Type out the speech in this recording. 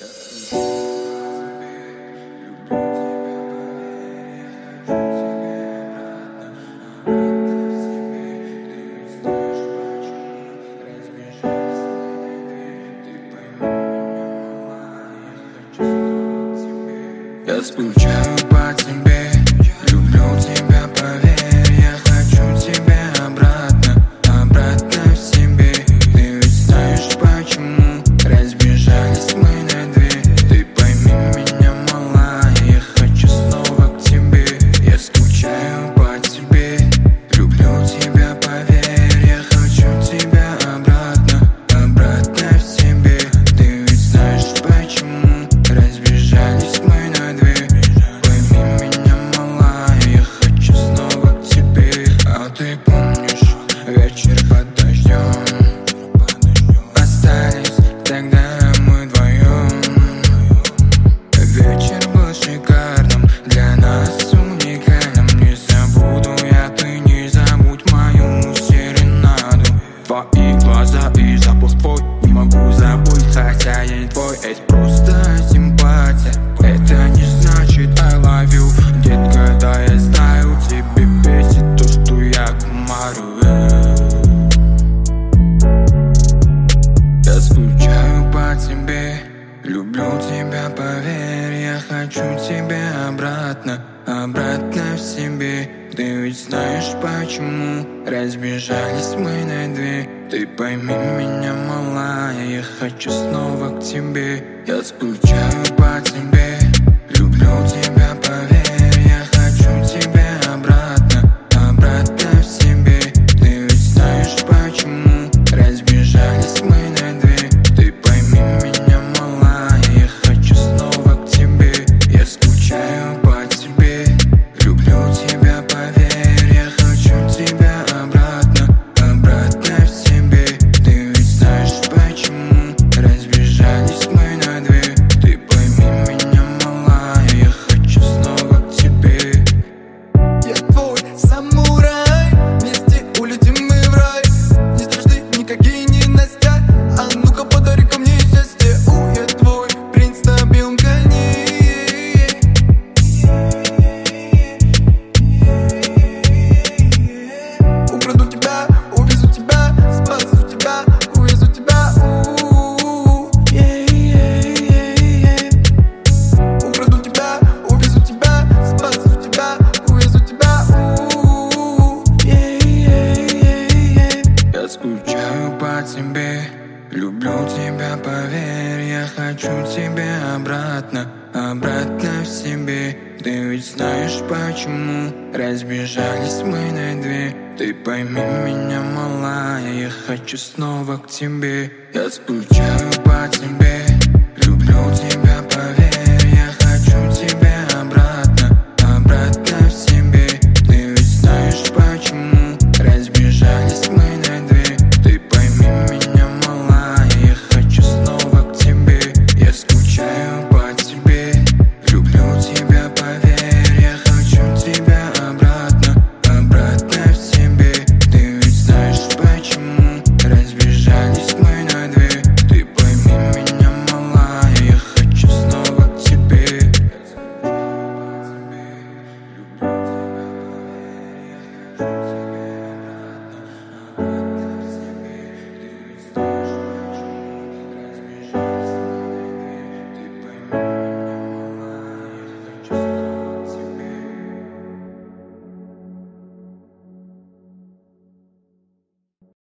Я скучаю по тебе, люблю тебя, поверь. Я хочу тебя обратно, обратно в себе. Ты ведь знаешь почему разбежались мы на две. Ты пойми меня, малая, я хочу снова к тебе. Я скучаю по тебе, люблю тебя, поверь. Я хочу тебя обратно, обратно в себе. Ты ведь знаешь почему разбежались мы на две. Пойми меня, малая, я хочу снова к тебе. А ты помнишь вечер под дождем? Остались тогда мы вдвоем. Вечер был шикарным, для нас уникальным. Не забуду я, ты не забудь мою серенаду. Твои глаза и запах твой не могу забыть, хотя я не твой. Это просто симпатия, это не значит I love you. Детка, да я знаю, тебе бесит то, что я говорю. Я скучаю по тебе, люблю тебя, поверь. Я хочу тебя обратно, обратно в себе. Ты ведь знаешь почему разбежались мы на две. Ты пойми меня, малая, я хочу снова к тебе. Я скучаю по тебе, люблю тебя, поверь. Я хочу тебя обратно, обратно в себе. Ты ведь знаешь почему разбежались мы на две. Ты пойми меня, малая, я хочу снова к тебе. Я скучаю по тебе, люблю тебя, поверь. Я хочу тебя обратно, обратно в себе. Ты ведь знаешь почему разбежались мы на две. Ты пойми меня, малая, я хочу снова к тебе. Я твой самурай, вместе улетим мы в рай. Не страшны никакие ненастья, а ну-ка подари ко мне счастье. Я твой принц на белом коне. Украду тебя, увезу тебя, спасу тебя, увезу тебя. Украду тебя, увезу тебя, спасу тебя, увезу тебя. Я скучаю по тебе, люблю тебя, поверь. Я хочу тебя обратно, обратно в себе. Ты ведь знаешь почему разбежались мы на две. Ты пойми меня, малая, я хочу снова к тебе. Я скучаю по тебе, люблю тебя,